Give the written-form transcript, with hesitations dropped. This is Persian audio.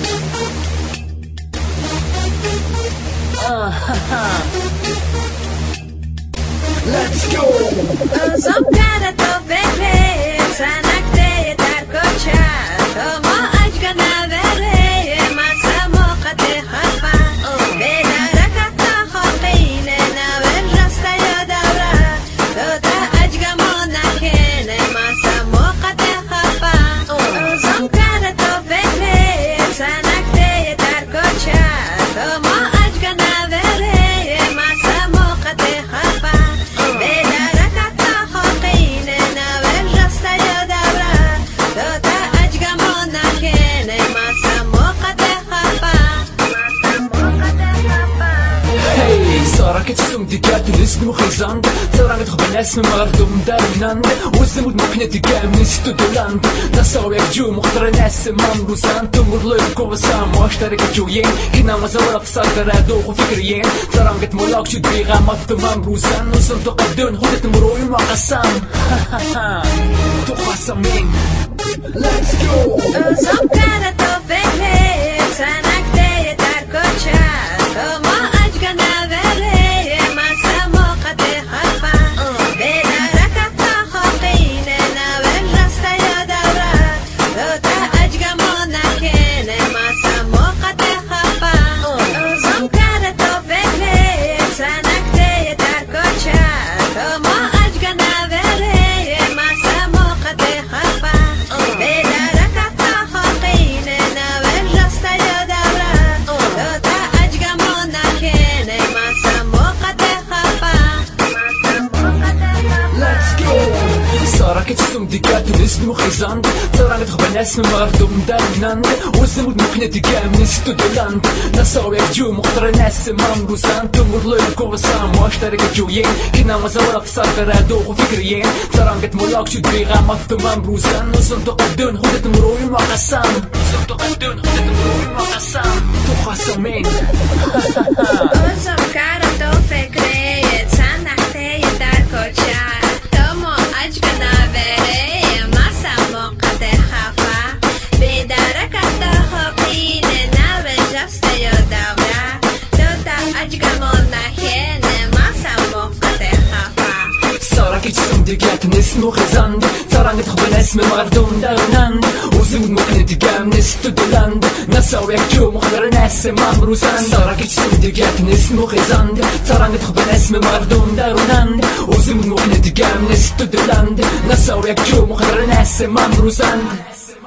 Let's go. Som کرد تو بره سنکته در کوچه تو ما اجگا نبره من سماقت خفن به درکت تا خاقین نور رسته یا دوره تو تا اجگا ما نکنه من سماقت خفن som کرد تو بره سنکته در کوچه تو ما اجگا نبره من سماقت خفن راكت سمدكات الاسم وخيزاند ترانت خبن اسم مغردوم دارناند وزمود مكنتي كامل ستو دولاند نصاويك جو مختار ناس مامروسان تمر ليركو وسام واشترك جوين كنا مزورة صادر دوخ وفكريين ترانت مولاك شو دبيغا مفت مامروسان وصنتو قدون خدت مروي وقسام تقسمين Let's go Som كانت توفيك سنك دي تركوشا وما أجغى نبري راكت سمدكات الاسم وخيزاند ترانت خبن اسم مغردوم دارناند وزمود مكنتي كامل ستو دولاند نصاويك جو مختار ناس مامروسان تمر ليركو وسام واشترك جوين كنا مزورة صادر دوخ وفكريين ترانت مولاك شو دبيغا مفت مامروسان وصنتو قدون خدت مروي وقسام وصنتو قدون خدت مروي وقسام تقسمين Som كانت توفيك سنحتي در کوچه راكت سمدكات نسم وخيزاند ترانت خبن اسم مغردوم دارناند وزمود مكنتي كامل ستو دولاند نصاويك جو مختار ناس مامروسان راكت سمدكات نسم وخيزاند ترانت خبن اسم مغردوم دارناند وزمود مكنتي كامل ستو دولاند نصاويك جو مختار ناس مامروسان